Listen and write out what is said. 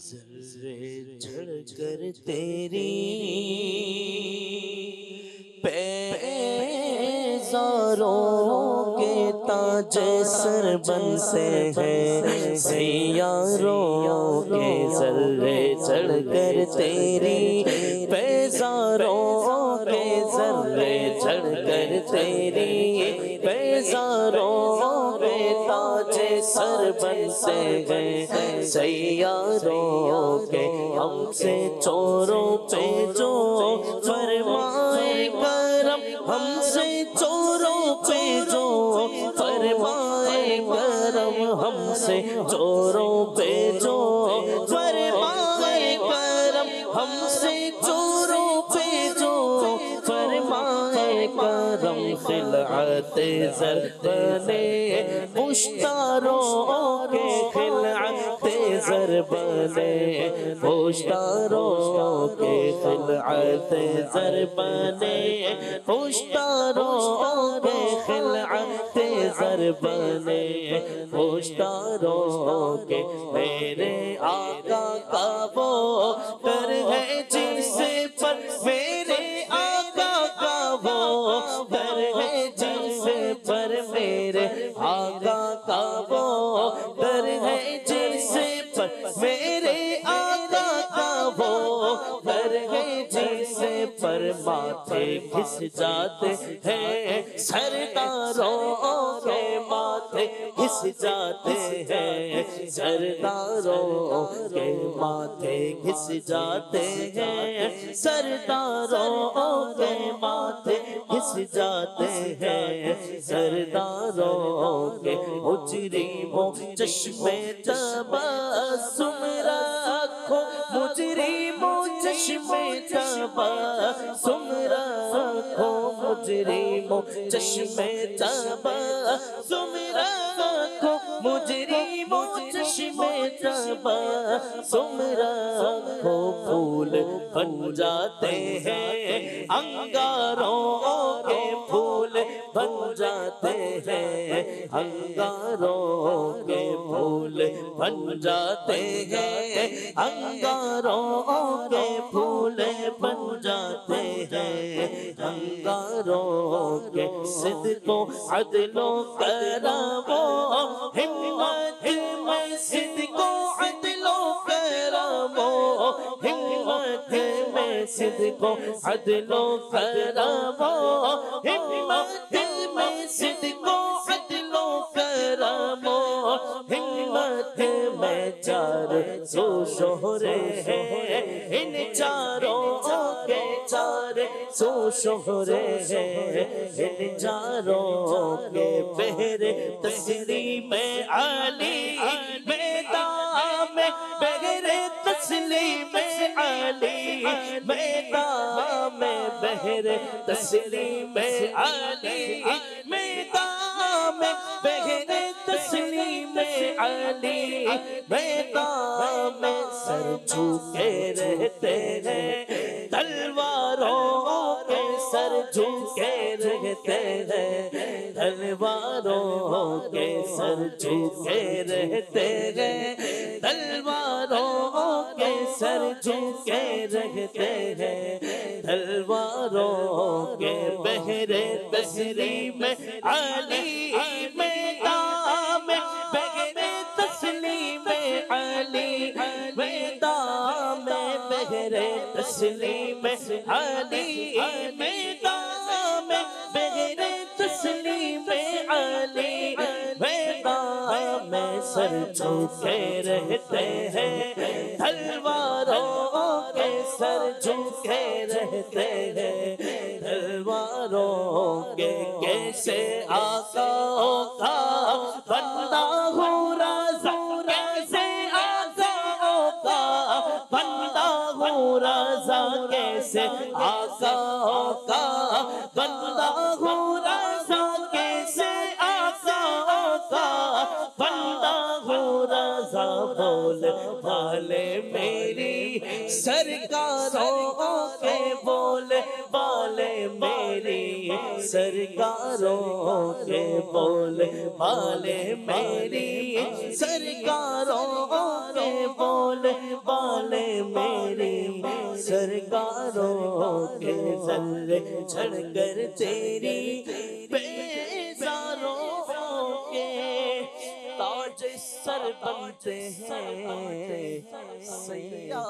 ذرے چڑھ کر تیری پیزاروں کے تاج سر بنتے ہیں، سیاروں کے ذرے چڑھ کر تیری پیزاروں کے ذرے چڑھ کر تیری پیزاروں کے تاج سر بنتے ہیں، سیاروں کے ہم سے چوروں پہ جو فرمائے کرم، ہم سے چوروں پہ جو فرمائے کرم، ہم سے چوروں پہ جو فرمائے کرم، ہم سے چوروں پہ جو فرمائے کرم، خلعت زر بنے پشتاروں کے، خلعت زر بنے پشتاروں کے، خلعت زر بنے پشتاروں کے، خلعت زر بنے پشتاروں کے، میرے آقا کا وہ در ہے جس پر، میرے آقا کا وہ در ہے جس پر، میرے آقا کا وہ در ہے جس پر، میرے آقا کا وہ در ہے جس پر، ماتھے گھس جاتے ہیں سرداروں کے، ماتھے گھس جاتے ہیں سرداروں کے، ماتھے گھس جاتے ہیں سرداروں کے، ماتھے گھس جاتے ہیں سرداروں کے، مجرموں چشمے تبسم رکھو، مجرموں چشمے تبسم رکھو، مجرموں چشمے تبسم رکھو، مجرموں چشمے تبسم رکھو، پھول بن جاتے ہیں انگاروں کے، پھول بن جاتے ہیں انگاروں کے، پھول بن جاتے ہیں انگاروں کے، پھول بن جاتے ہیں انگاروں کے، صدق و عدل و کرم و ہمت میں، صدق و عدل و کرم و ہمت میں، صدق و عدل و کرم و ہمت میں، صدق و عدل و کرم و ہمت میں، چار سو شہرے ہیں ان چاروں کے، چار سو شہرے ہیں ان چاروں کے، بہرے تسلیم علی میدان میں، بہرے تسلیم علی میدان میں، بہرے تسلیم علی میدان میں، بہرے تسلیم علی میدان میں، سر جھکے رہتے ہیں تلواروں کے، سر جھکے رہتے ہیں تلواروں کے، سر جھکے رہتے ہیں تلواروں کے، سر جھکے رہتے ہیں تلواروں کے، بہرے تسلیم علی میدان میں، بہرے تسلیم علی میدان میں، بہرے تسلیم علی میدان میں، بہرے تسلیم علی میدان میں، سر جھکے رہتے ہیں تلواروں کے، سر جھکے رہتے ہیں تلواروں کے، کیسے آقا کا بندہ ہوں رضا، کیسے آقا کا بندہ ہوں رضا، کیسے آقا کا بندہ ہوں رضا، کیسے آقا کا بندہ ہوں رضا، بول والے میری سرکاروں کے، بول والے میری سرکاروں کے بولے بالے میری سرکاروں کے بولے بالے میری سرکاروں کے ذرے جھڑ کر تیری بیزاروں کے تاج سر بنتے ہیں سیادوں